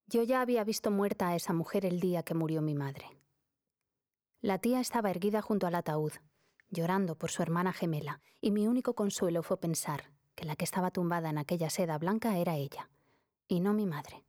Yo ya había visto muerta a esa mujer el día que murió mi madre. La tía estaba erguida junto al ataúd, llorando por su hermana gemela, y mi único consuelo fue pensar que la que estaba tumbada en aquella seda blanca era ella, y no mi madre.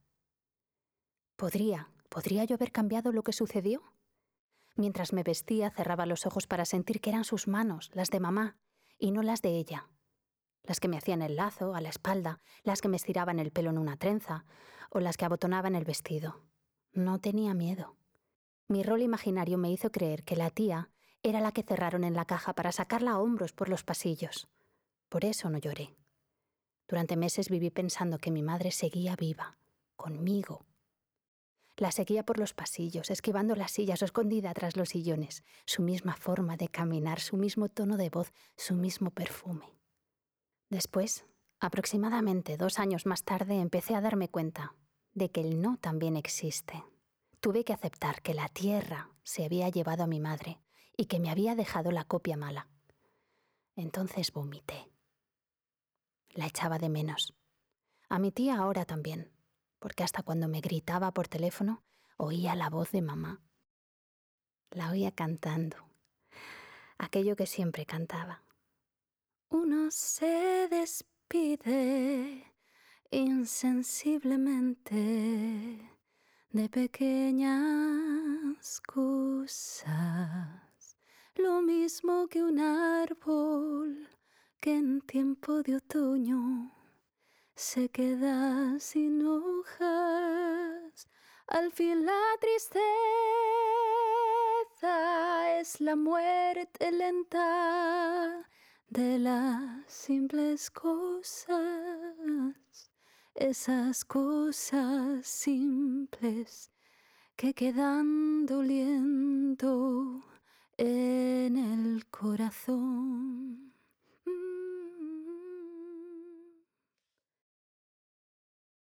¿Podría yo haber cambiado lo que sucedió? Mientras me vestía, cerraba los ojos para sentir que eran sus manos, las de mamá, y no las de ella. Las que me hacían el lazo a la espalda, las que me estiraban el pelo en una trenza, o las que abotonaban el vestido. No tenía miedo. Mi rol imaginario me hizo creer que la tía era la que cerraron en la caja para sacarla a hombros por los pasillos. Por eso no lloré. Durante meses viví pensando que mi madre seguía viva, conmigo. La seguía por los pasillos, esquivando las sillas o escondida tras los sillones. Su misma forma de caminar, su mismo tono de voz, su mismo perfume. Después, aproximadamente 2 años más tarde, empecé a darme cuenta de que el no también existe. Tuve que aceptar que la tierra se había llevado a mi madre y que me había dejado la copia mala. Entonces vomité. La echaba de menos. A mi tía ahora también, porque hasta cuando me gritaba por teléfono, oía la voz de mamá. La oía cantando, aquello que siempre cantaba. Uno se despide insensiblemente de pequeñas cosas, lo mismo que un árbol que en tiempo de otoño se queda sin hojas. Al fin la tristeza es la muerte lenta de las simples cosas, esas cosas simples que quedan doliendo en el corazón.